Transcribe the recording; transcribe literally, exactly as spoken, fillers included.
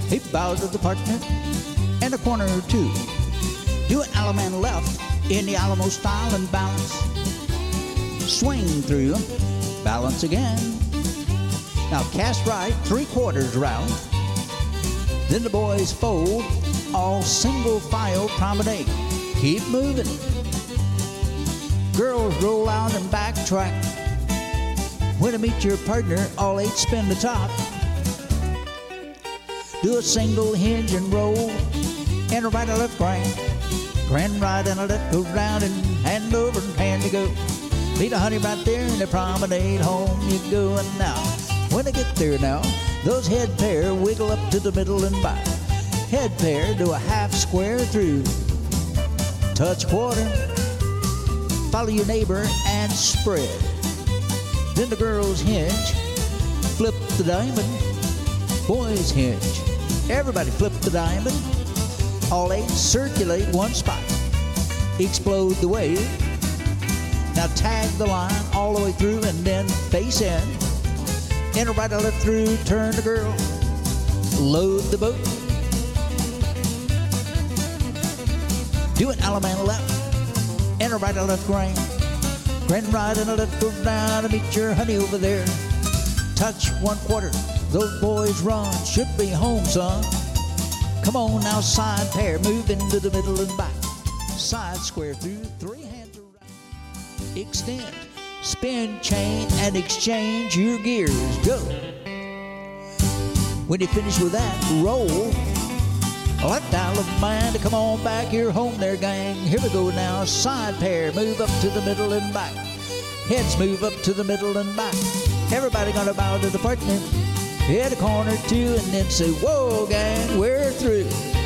He bowed to the partner and a corner or two. Do an Allemande left in the Alamo style and balance. Swing through, balance again. Now cast right three quarters round. Then the boys fold, all single file promenade. Keep moving. Girls roll out and backtrack. When to meet your partner, all eight spin the top. Do a single hinge and roll, and a right and left grand. Grand right and a left go round and hand over and hand you go. Meet a honey right there in the promenade, home you go. And now, when they get there now, those head pair wiggle up to the middle and back. Head pair do a half square through. Touch quarter, follow your neighbor and spread. Then the girls hinge, flip the diamond, boys hinge. Everybody flip the diamond, all eight circulate one spot. Explode the wave. Now tag the line all the way through and then face in. Enter right or left through, turn the girl, load the boat. Do an Allemande left, enter right or left grand. Grand right and a left go down to meet your honey over there. Touch one quarter, those boys run, should be home, son. Come on now, side pair, move into the middle and back. Side square through, three hands around. Extend, spin, chain, and exchange your gears. Go. When you finish with that, roll. Left Allemande to come on back, you're home there, gang. Here we go now, side pair, move up to the middle and back. Heads move up to the middle and back. Everybody gonna bow to the partner. Hit a corner two and then say, whoa, gang, we're through.